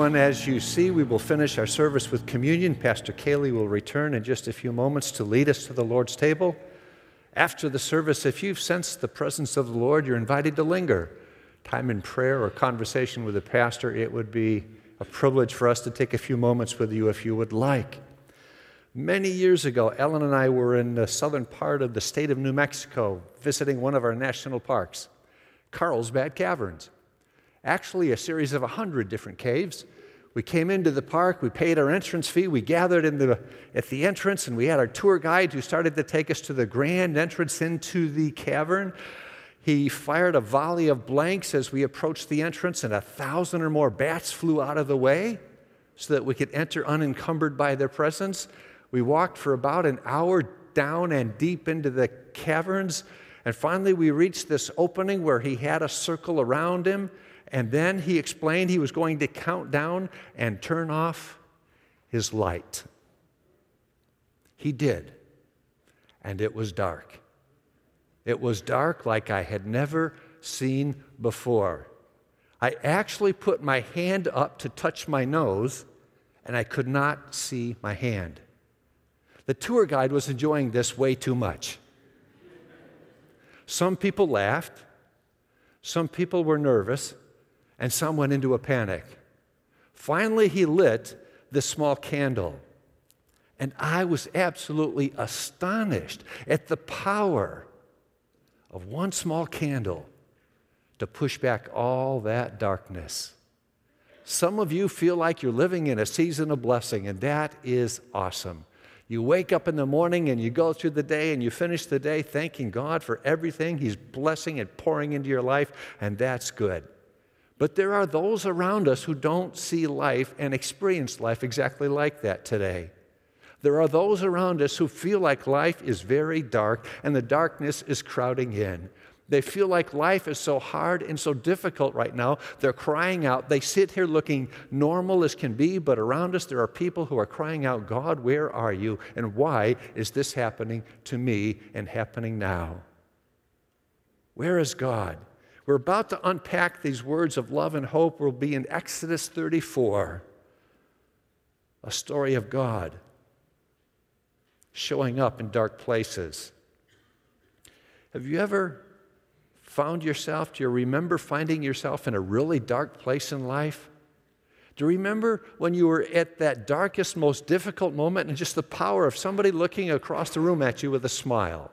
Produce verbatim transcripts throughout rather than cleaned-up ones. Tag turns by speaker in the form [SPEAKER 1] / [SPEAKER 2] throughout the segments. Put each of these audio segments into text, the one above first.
[SPEAKER 1] everyone, as you see, we will finish our service with communion. Pastor Kaylee will return in just a few moments to lead us to the Lord's table. After the service, if you've sensed the presence of the Lord, you're invited to linger. Time in prayer or conversation with the pastor, it would be a privilege for us to take a few moments with you if you would like. Many years ago, Ellen and I were in the southern part of the state of New Mexico visiting one of our national parks, Carlsbad Caverns. Actually, a series of a hundred different caves. We came into the park, we paid our entrance fee, we gathered in the, at the entrance, and we had our tour guide who started to take us to the grand entrance into the cavern. He fired a volley of blanks as we approached the entrance, and a thousand or more bats flew out of the way so that we could enter unencumbered by their presence. We walked for about an hour down and deep into the caverns, and finally we reached this opening where he had a circle around him, and then he explained he was going to count down and turn off his light. He did, and it was dark. It was dark like I had never seen before. I actually put my hand up to touch my nose, and I could not see my hand. The tour guide was enjoying this way too much. Some people laughed, some people were nervous, and some went into a panic. Finally, he lit this small candle, and I was absolutely astonished at the power of one small candle to push back all that darkness. Some of you feel like you're living in a season of blessing, and that is awesome. You wake up in the morning and you go through the day and you finish the day thanking God for everything He's blessing and pouring into your life, and that's good. But there are those around us who don't see life and experience life exactly like that today. There are those around us who feel like life is very dark and the darkness is crowding in. They feel like life is so hard and so difficult right now. They're crying out. They sit here looking normal as can be, but around us there are people who are crying out, God, where are you? And why is this happening to me and happening now? Where is God? We're about to unpack these words of love and hope. We'll be in Exodus thirty-four, a story of God showing up in dark places. Have you ever found yourself, do you remember finding yourself in a really dark place in life? Do you remember when you were at that darkest, most difficult moment and just the power of somebody looking across the room at you with a smile?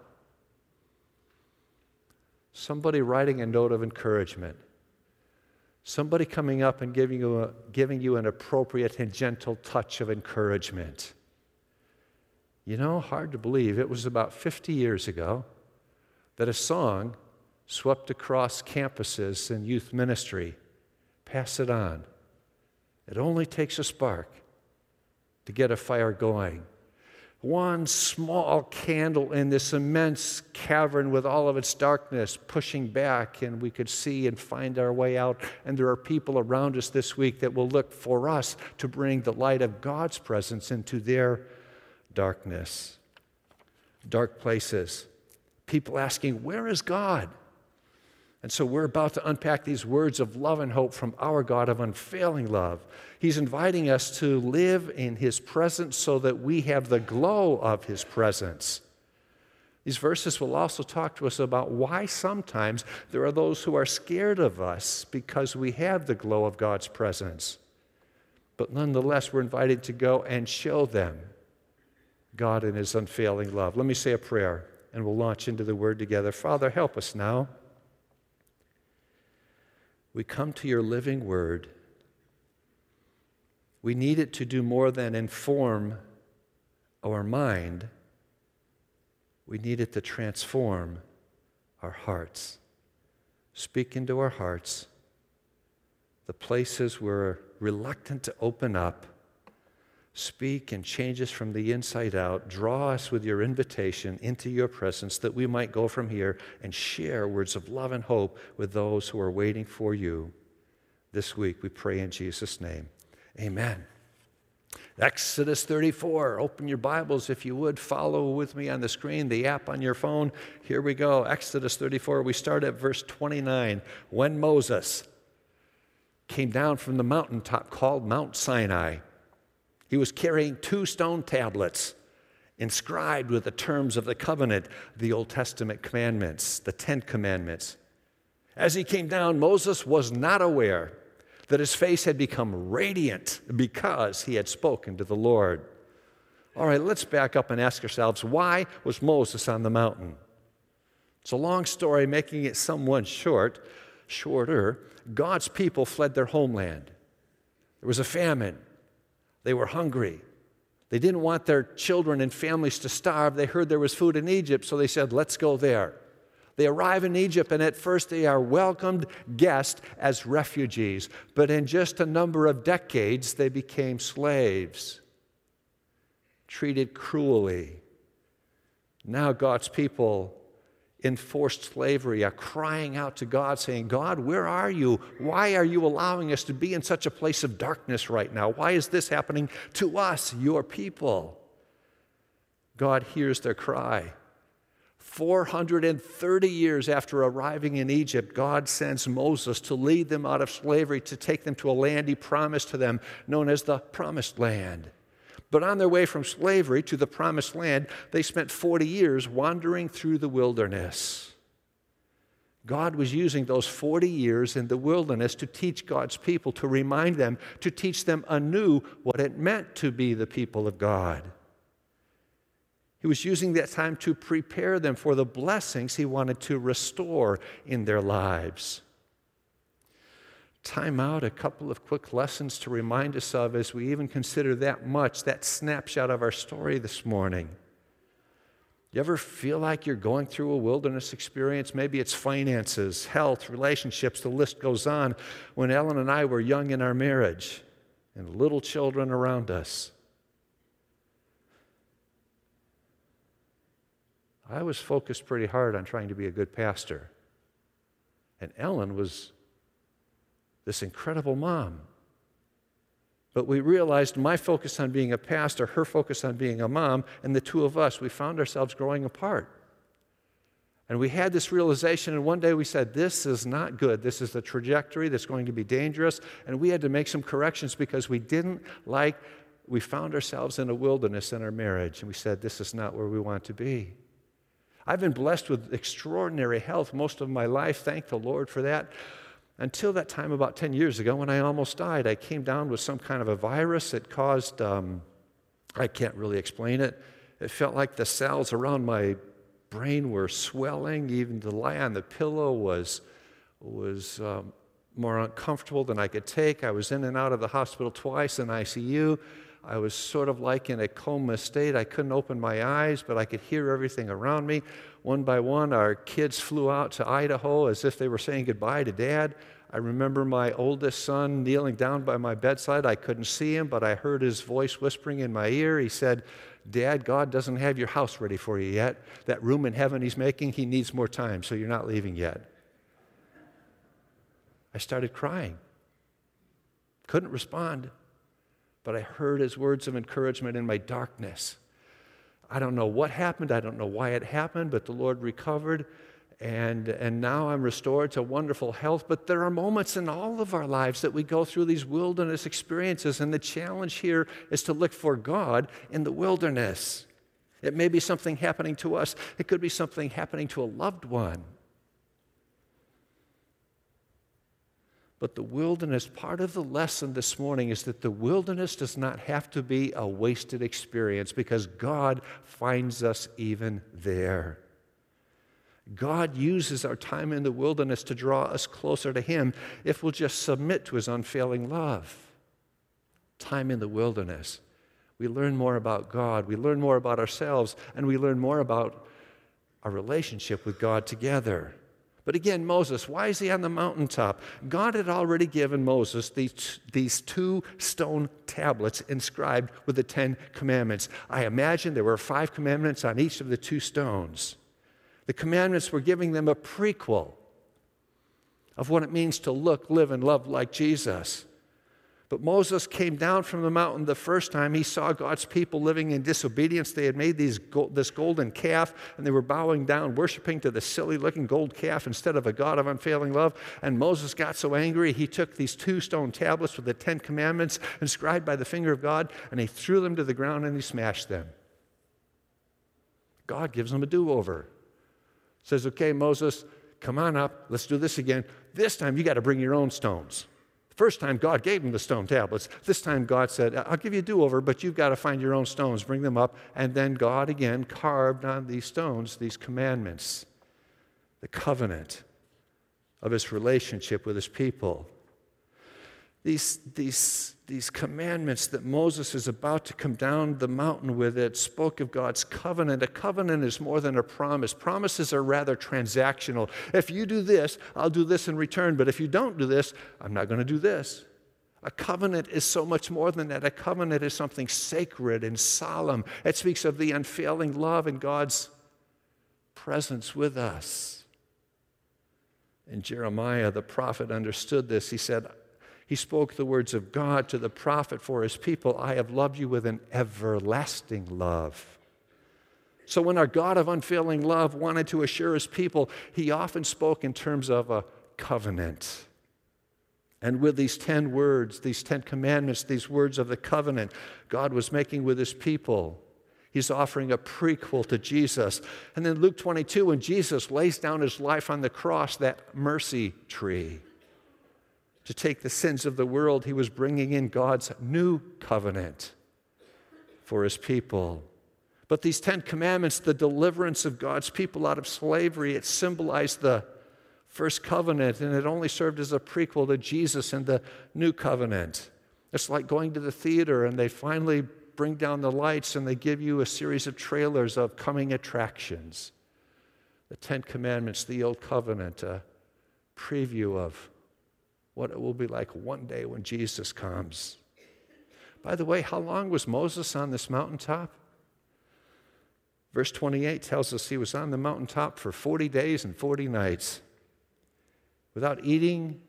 [SPEAKER 1] Somebody writing a note of encouragement. Somebody coming up and giving you, a, giving you an appropriate and gentle touch of encouragement. You know, hard to believe, it was about fifty years ago that a song swept across campuses and youth ministry. Pass it on. It only takes a spark to get a fire going. One small candle in this immense cavern with all of its darkness pushing back, and we could see and find our way out. And there are people around us this week that will look for us to bring the light of God's presence into their darkness. Dark places. People asking, where is God? And so we're about to unpack these words of love and hope from our God of unfailing love. He's inviting us to live in His presence so that we have the glow of His presence. These verses will also talk to us about why sometimes there are those who are scared of us because we have the glow of God's presence. But nonetheless, we're invited to go and show them God in His unfailing love. Let me say a prayer, and we'll launch into the Word together. Father, help us now. We come to your living word. We need it to do more than inform our mind. We need it to transform our hearts. Speak into our hearts the places we're reluctant to open up. Speak and change us from the inside out. Draw us with your invitation into your presence that we might go from here and share words of love and hope with those who are waiting for you. This week we pray in Jesus' name. Amen. Exodus thirty-four. Open your Bibles if you would. Follow with me on the screen, the app on your phone. Here we go. Exodus thirty-four. We start at verse twenty-nine. When Moses came down from the mountaintop called Mount Sinai. He was carrying two stone tablets inscribed with the terms of the covenant, the Old Testament commandments, the Ten Commandments. As he came down, Moses was not aware that his face had become radiant because he had spoken to the Lord. All right, let's back up and ask ourselves, why was Moses on the mountain? It's a long story, making it somewhat short, shorter. God's people fled their homeland. There was a famine. They were hungry. They didn't want their children and families to starve. They heard there was food in Egypt, so they said, let's go there. They arrive in Egypt, and at first they are welcomed guests as refugees. But in just a number of decades, they became slaves, treated cruelly. Now God's people in forced slavery are crying out to God, saying, God, where are you? Why are you allowing us to be in such a place of darkness right now? Why is this happening to us, your people? God hears their cry. four hundred thirty years after arriving in Egypt, God sends Moses to lead them out of slavery, to take them to a land he promised to them, known as the Promised Land. But on their way from slavery to the Promised Land, they spent forty years wandering through the wilderness. God was using those forty years in the wilderness to teach God's people, to remind them, to teach them anew what it meant to be the people of God. He was using that time to prepare them for the blessings he wanted to restore in their lives. Time out, a couple of quick lessons to remind us of as we even consider that much, that snapshot of our story this morning. You ever feel like you're going through a wilderness experience? Maybe it's finances, health, relationships, the list goes on. When Ellen and I were young in our marriage and little children around us, I was focused pretty hard on trying to be a good pastor. And Ellen was this incredible mom. But we realized my focus on being a pastor, her focus on being a mom, and the two of us, we found ourselves growing apart. And we had this realization, and one day we said, this is not good. This is the trajectory that's going to be dangerous. And we had to make some corrections because we didn't like, we found ourselves in a wilderness in our marriage. And we said, this is not where we want to be. I've been blessed with extraordinary health most of my life. Thank the Lord for that. Until that time about ten years ago when I almost died, I came down with some kind of a virus that caused, um, I can't really explain it. It felt like the cells around my brain were swelling. Even to lie on the pillow was, was um, more uncomfortable than I could take. I was in and out of the hospital twice in I C U. I was sort of like in a coma state. I couldn't open my eyes, but I could hear everything around me. One by one, our kids flew out to Idaho as if they were saying goodbye to Dad. I remember my oldest son kneeling down by my bedside. I couldn't see him, but I heard his voice whispering in my ear. He said, Dad, God doesn't have your house ready for you yet. That room in heaven he's making, he needs more time, so you're not leaving yet. I started crying. Couldn't respond. But I heard his words of encouragement in my darkness. I don't know what happened. I don't know why it happened, but the Lord recovered, and, and now I'm restored to wonderful health. But there are moments in all of our lives that we go through these wilderness experiences, and the challenge here is to look for God in the wilderness. It may be something happening to us. It could be something happening to a loved one. But the wilderness, part of the lesson this morning is that the wilderness does not have to be a wasted experience because God finds us even there. God uses our time in the wilderness to draw us closer to Him if we'll just submit to His unfailing love. Time in the wilderness. We learn more about God, we learn more about ourselves, and we learn more about our relationship with God together. But again, Moses, why is he on the mountaintop? God had already given Moses these, these two stone tablets inscribed with the Ten Commandments. I imagine there were five commandments on each of the two stones. The commandments were giving them a prequel of what it means to look, live, and love like Jesus. But Moses came down from the mountain the first time. He saw God's people living in disobedience. They had made these gold, this golden calf, and they were bowing down, worshiping to the silly-looking gold calf instead of a God of unfailing love. And Moses got so angry, he took these two stone tablets with the Ten Commandments inscribed by the finger of God, and he threw them to the ground and he smashed them. God gives them a do-over. Says, okay, Moses, come on up. Let's do this again. This time you got to bring your own stones. First time, God gave him the stone tablets. This time, God said, I'll give you a do-over, but you've got to find your own stones. Bring them up. And then God again carved on these stones these commandments, the covenant of his relationship with his people. These, these, these commandments that Moses is about to come down the mountain with, it spoke of God's covenant. A covenant is more than a promise. Promises are rather transactional. If you do this, I'll do this in return. But if you don't do this, I'm not going to do this. A covenant is so much more than that. A covenant is something sacred and solemn. It speaks of the unfailing love and God's presence with us. And Jeremiah, the prophet, understood this. He said, He spoke the words of God to the prophet for his people. I have loved you with an everlasting love. So when our God of unfailing love wanted to assure his people, he often spoke in terms of a covenant. And with these ten words, these ten commandments, these words of the covenant God was making with his people, he's offering a prequel to Jesus. And then Luke twenty-two, when Jesus lays down his life on the cross, that mercy tree, to take the sins of the world, he was bringing in God's new covenant for his people. But these Ten Commandments, the deliverance of God's people out of slavery, it symbolized the first covenant, and it only served as a prequel to Jesus and the new covenant. It's like going to the theater and they finally bring down the lights and they give you a series of trailers of coming attractions. The Ten Commandments, the Old Covenant, a preview of what it will be like one day when Jesus comes. By the way, how long was Moses on this mountaintop? Verse twenty-eight tells us he was on the mountaintop for forty days and forty nights without eating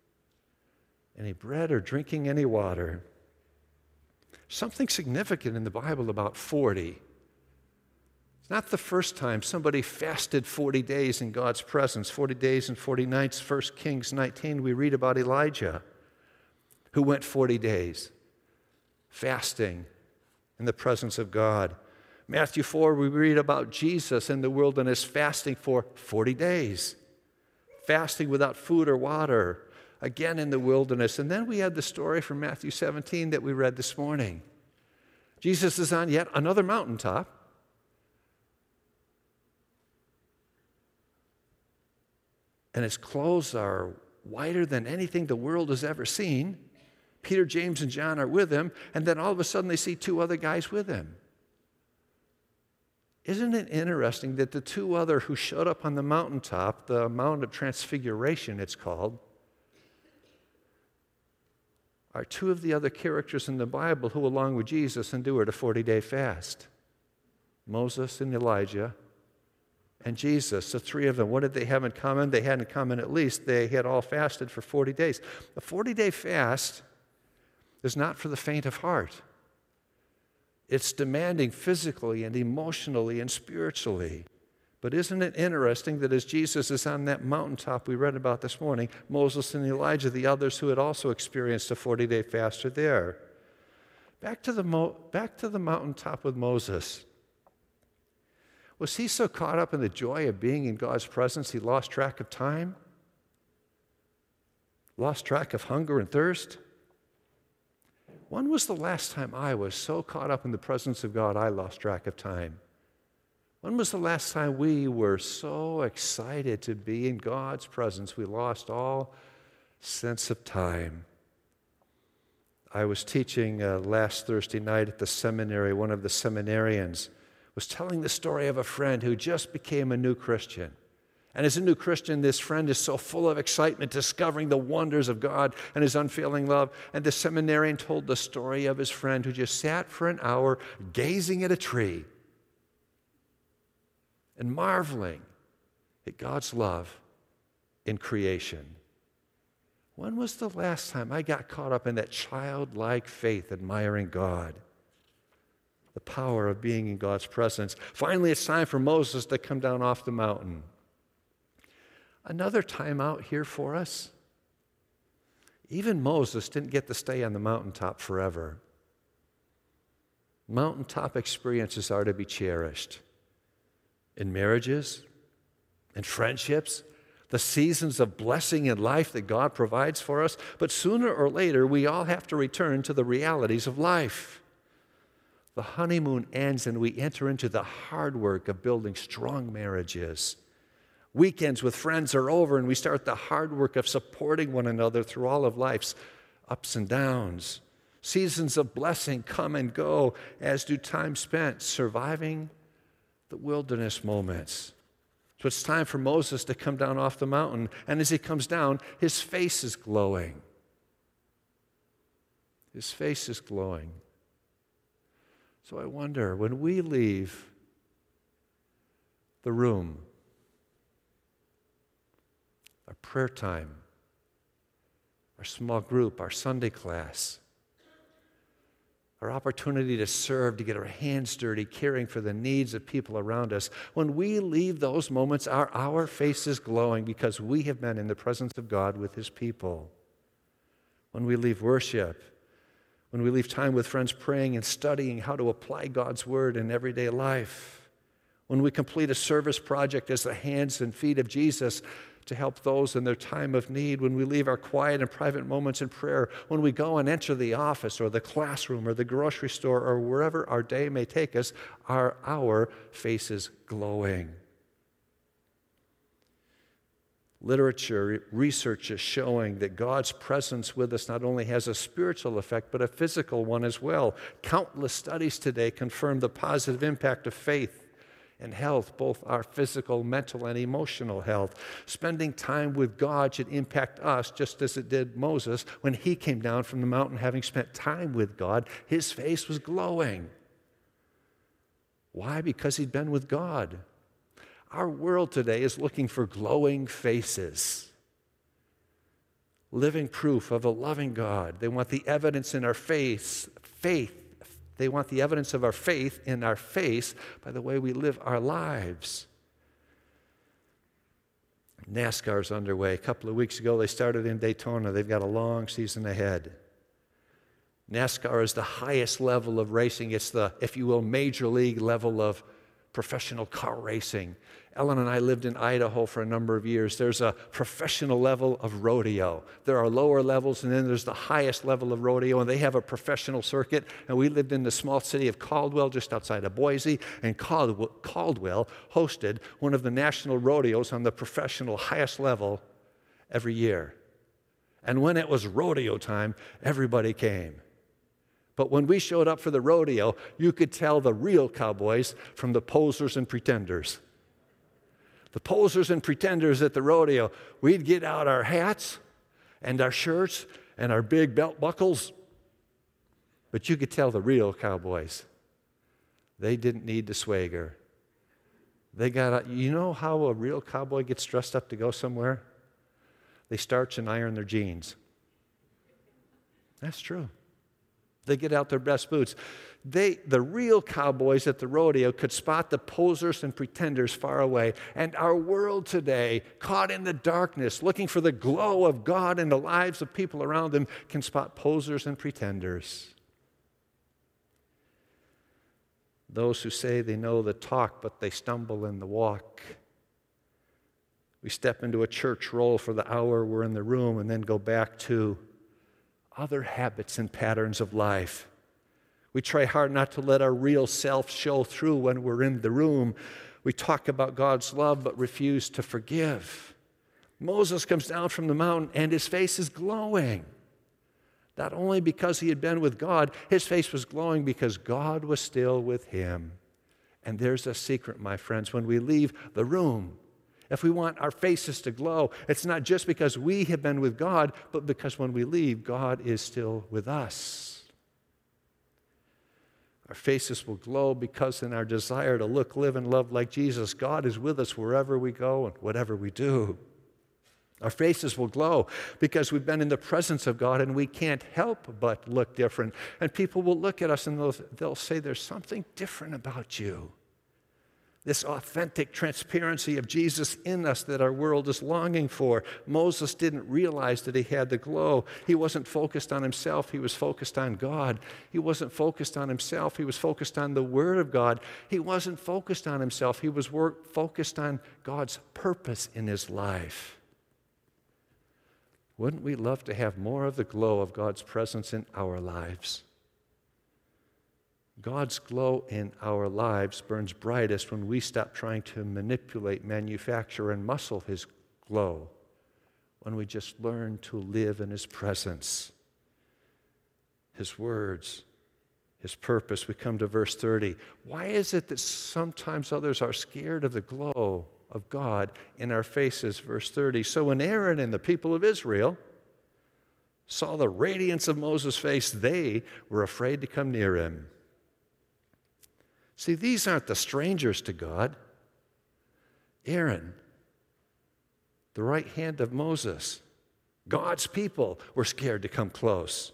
[SPEAKER 1] any bread or drinking any water. Something significant in the Bible about forty. It's not the first time somebody fasted forty days in God's presence, forty days and forty nights. First Kings nineteen, we read about Elijah, who went forty days fasting in the presence of God. Matthew four, we read about Jesus in the wilderness fasting for forty days, fasting without food or water, again in the wilderness. And then we had the story from Matthew seventeen that we read this morning. Jesus is on yet another mountaintop. And his clothes are whiter than anything the world has ever seen. Peter, James, and John are with him, and then all of a sudden they see two other guys with him. Isn't it interesting that the two other who showed up on the mountaintop, the Mount of Transfiguration it's called, are two of the other characters in the Bible who, along with Jesus, endured a forty-day fast. Moses and Elijah and Jesus, the three of them. What did they have in common? They had in common at least they had all fasted for forty days. A forty-day fast is not for the faint of heart. It's demanding physically and emotionally and spiritually. But isn't it interesting that as Jesus is on that mountaintop we read about this morning, Moses and Elijah, the others who had also experienced a forty-day fast, are there. Back to the, mo- back to the mountaintop with Moses. Was he so caught up in the joy of being in God's presence he lost track of time? Lost track of hunger and thirst? When was the last time I was so caught up in the presence of God I lost track of time? When was the last time we were so excited to be in God's presence we lost all sense of time? I was teaching uh, last Thursday night at the seminary. One of the seminarians was telling the story of a friend who just became a new Christian. And as a new Christian, this friend is so full of excitement, discovering the wonders of God and his unfailing love. And the seminarian told the story of his friend who just sat for an hour gazing at a tree and marveling at God's love in creation. When was the last time I got caught up in that childlike faith, admiring God? The power of being in God's presence. Finally, it's time for Moses to come down off the mountain. Another time out here for us. Even Moses didn't get to stay on the mountaintop forever. Mountaintop experiences are to be cherished. In marriages, in friendships, the seasons of blessing in life that God provides for us. But sooner or later, we all have to return to the realities of life. The honeymoon ends and we enter into the hard work of building strong marriages. Weekends with friends are over and we start the hard work of supporting one another through all of life's ups and downs. Seasons of blessing come and go, as do time spent surviving the wilderness moments. So it's time for Moses to come down off the mountain. And as he comes down, his face is glowing. His face is glowing. So I wonder, when we leave the room, our prayer time, our small group, our Sunday class, our opportunity to serve, to get our hands dirty, caring for the needs of people around us, when we leave those moments, our, our face is glowing because we have been in the presence of God with His people. When we leave worship, when we leave time with friends praying and studying how to apply God's Word in everyday life, when we complete a service project as the hands and feet of Jesus to help those in their time of need, when we leave our quiet and private moments in prayer, when we go and enter the office or the classroom or the grocery store or wherever our day may take us, are our faces glowing? Literature, research is showing that God's presence with us not only has a spiritual effect, but a physical one as well. Countless studies today confirm the positive impact of faith and health, both our physical, mental, and emotional health. Spending time with God should impact us just as it did Moses when he came down from the mountain having spent time with God. His face was glowing. Why? Because he'd been with God. Our world today is looking for glowing faces, living proof of a loving God. They want the evidence in our face, faith. They want the evidence of our faith in our face by the way we live our lives. NASCAR's underway. A couple of weeks ago, they started in Daytona. They've got a long season ahead. NASCAR is the highest level of racing. It's the, if you will, major league level of professional car racing. Ellen and I lived in Idaho for a number of years. There's a professional level of rodeo. There are lower levels, and then there's the highest level of rodeo, and they have a professional circuit. And we lived in the small city of Caldwell, just outside of Boise, and Caldwell hosted one of the national rodeos on the professional highest level every year. And when it was rodeo time, everybody came. But when we showed up for the rodeo, you could tell the real cowboys from the posers and pretenders. The posers and pretenders at the rodeo, we'd get out our hats and our shirts and our big belt buckles, but you could tell the real cowboys. They didn't need the swagger. They got out. You know how a real cowboy gets dressed up to go somewhere? They starch and iron their jeans. That's true. They get out their best boots. They, the real cowboys at the rodeo could spot the posers and pretenders far away. And our world today, caught in the darkness, looking for the glow of God in the lives of people around them, can spot posers and pretenders. Those who say they know the talk, but they stumble in the walk. We step into a church role for the hour we're in the room and then go back to other habits and patterns of life. We try hard not to let our real self show through when we're in the room. We talk about God's love but refuse to forgive. Moses comes down from the mountain and his face is glowing. Not only because he had been with God, his face was glowing because God was still with him. And there's a secret, my friends. When we leave the room, if we want our faces to glow, it's not just because we have been with God, but because when we leave, God is still with us. Our faces will glow because in our desire to look, live, and love like Jesus, God is with us wherever we go and whatever we do. Our faces will glow because we've been in the presence of God and we can't help but look different. And people will look at us and they'll, they'll say, there's something different about you. This authentic transparency of Jesus in us that our world is longing for. Moses didn't realize that he had the glow. He wasn't focused on himself. He was focused on God. He wasn't focused on himself. He was focused on the Word of God. He wasn't focused on himself. He was work, focused on God's purpose in his life. Wouldn't we love to have more of the glow of God's presence in our lives? God's glow in our lives burns brightest when we stop trying to manipulate, manufacture, and muscle his glow, when we just learn to live in his presence, his words, his purpose. We come to verse thirty. Why is it that sometimes others are scared of the glow of God in our faces? Verse thirty. So when Aaron and the people of Israel saw the radiance of Moses' face, they were afraid to come near him. See, these aren't the strangers to God. Aaron, the right hand of Moses, God's people were scared to come close.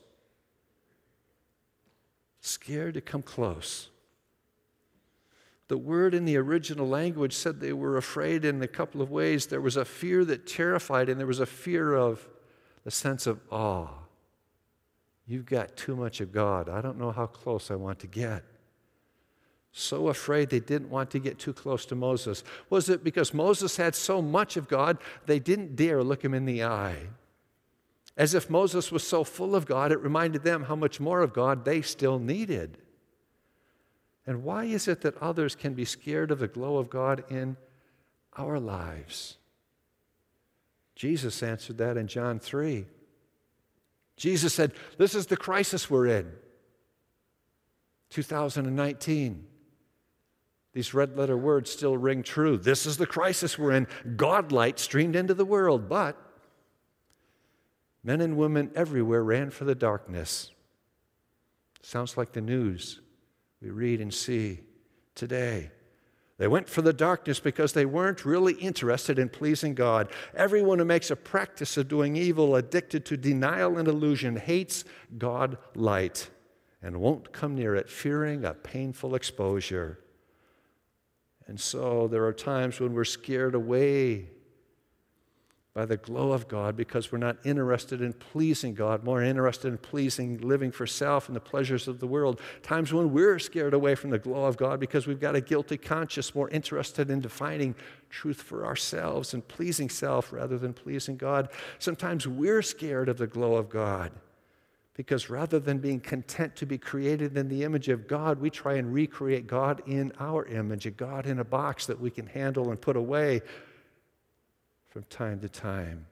[SPEAKER 1] Scared to come close. The word in the original language said they were afraid in a couple of ways. There was a fear that terrified, and there was a fear of the sense of awe. You've got too much of God. I don't know how close I want to get. So afraid they didn't want to get too close to Moses. Was it because Moses had so much of God, they didn't dare look him in the eye? As if Moses was so full of God, it reminded them how much more of God they still needed. And why is it that others can be scared of the glow of God in our lives? Jesus answered that in John three. Jesus said, this is the crisis we're in. two thousand nineteen. These red letter words still ring true. This is the crisis we're in. God light streamed into the world, but men and women everywhere ran for the darkness. Sounds like the news we read and see today. They went for the darkness because they weren't really interested in pleasing God. Everyone who makes a practice of doing evil, addicted to denial and illusion, hates God light and won't come near it, fearing a painful exposure. And so there are times when we're scared away by the glow of God because we're not interested in pleasing God, more interested in pleasing, living for self and the pleasures of the world. Times when we're scared away from the glow of God because we've got a guilty conscience, more interested in defining truth for ourselves and pleasing self rather than pleasing God. Sometimes we're scared of the glow of God because rather than being content to be created in the image of God, we try and recreate God in our image, a God in a box that we can handle and put away from time to time.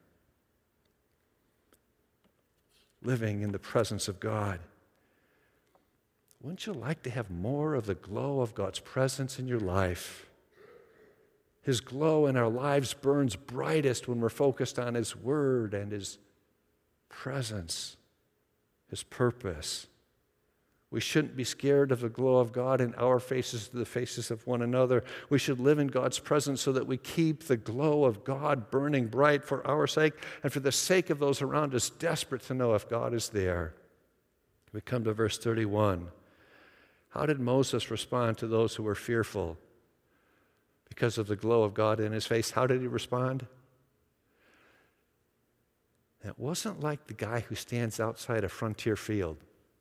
[SPEAKER 1] Living in the presence of God. Wouldn't you like to have more of the glow of God's presence in your life? His glow in our lives burns brightest when we're focused on His Word and His presence, His purpose. We shouldn't be scared of the glow of God in our faces to the faces of one another. We should live in God's presence so that we keep the glow of God burning bright for our sake and for the sake of those around us desperate to know if God is there. We come to verse thirty-one. How did Moses respond to those who were fearful because of the glow of God in his face? How did he respond? It wasn't like the guy who stands outside a frontier field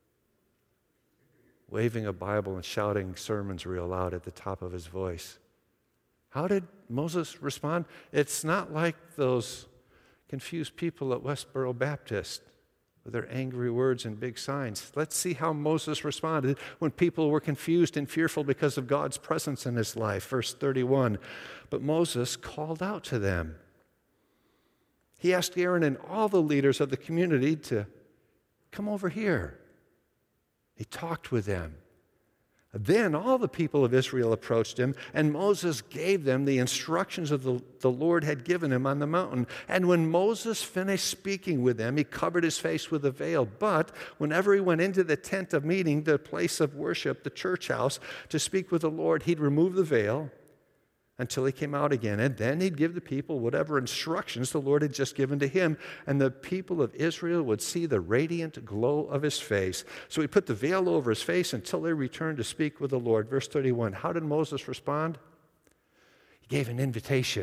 [SPEAKER 1] waving a Bible and shouting sermons real loud at the top of his voice. How did Moses respond? It's not like those confused people at Westboro Baptist with their angry words and big signs. Let's see how Moses responded when people were confused and fearful because of God's presence in his life. Verse thirty-one, but Moses called out to them. He asked Aaron and all the leaders of the community to come over here. He talked with them. Then all the people of Israel approached him, and Moses gave them the instructions of the, the Lord had given him on the mountain. And when Moses finished speaking with them, he covered his face with a veil. But whenever he went into the tent of meeting, the place of worship, the church house, to speak with the Lord, he'd remove the veil, until he came out again. And then he'd give the people whatever instructions the Lord had just given to him. And the people of Israel would see the radiant glow of his face. So he put the veil over his face until they returned to speak with the Lord. Verse thirty-one, how did Moses respond? He gave an invitation.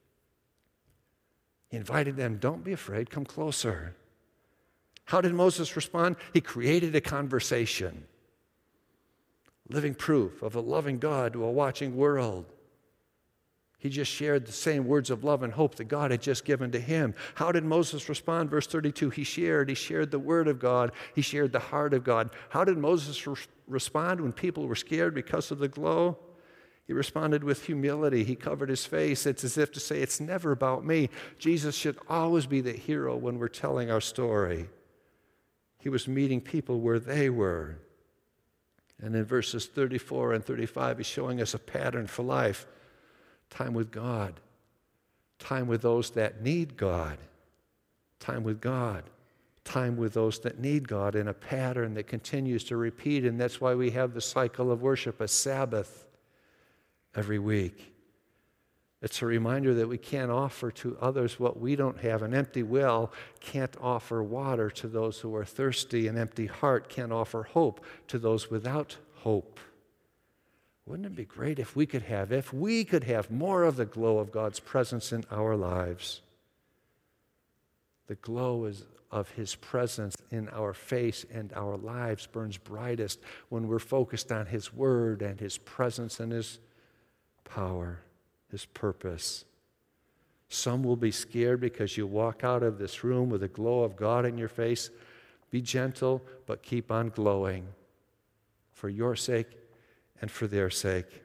[SPEAKER 1] He invited them, don't be afraid, come closer. How did Moses respond? He created a conversation. Living proof of a loving God to a watching world. He just shared the same words of love and hope that God had just given to him. How did Moses respond? Verse thirty-two, he shared. He shared the word of God. He shared the heart of God. How did Moses re- respond when people were scared because of the glow? He responded with humility. He covered his face. It's as if to say, it's never about me. Jesus should always be the hero when we're telling our story. He was meeting people where they were. And in verses thirty-four and thirty-five, he's showing us a pattern for life. Time with God. Time with those that need God. Time with God. Time with those that need God in a pattern that continues to repeat. And that's why we have the cycle of worship, a Sabbath every week. It's a reminder that we can't offer to others what we don't have. An empty well can't offer water to those who are thirsty. An empty heart can't offer hope to those without hope. Wouldn't it be great if we could have, if we could have more of the glow of God's presence in our lives? The glow is of his presence in our face and our lives burns brightest when we're focused on his word and his presence and his power, his purpose. Some will be scared because you walk out of this room with a glow of God in your face. Be gentle, but keep on glowing for your sake and for their sake.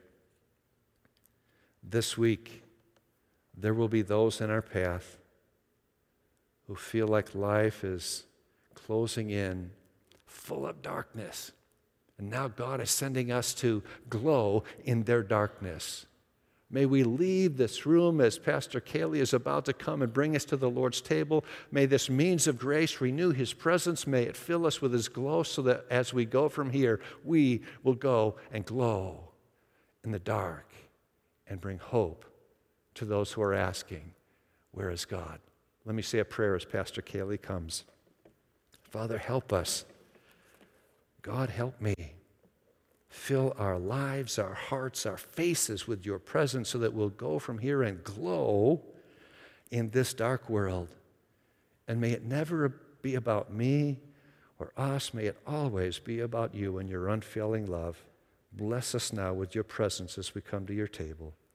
[SPEAKER 1] This week, there will be those in our path who feel like life is closing in, full of darkness. And now God is sending us to glow in their darkness. May we leave this room as Pastor Kaylee is about to come and bring us to the Lord's table. May this means of grace renew his presence. May it fill us with his glow so that as we go from here, we will go and glow in the dark and bring hope to those who are asking, where is God? Let me say a prayer as Pastor Kaylee comes. Father, help us. God, help me. Fill our lives, our hearts, our faces with your presence so that we'll go from here and glow in this dark world. And may it never be about me or us. May it always be about you and your unfailing love. Bless us now with your presence as we come to your table.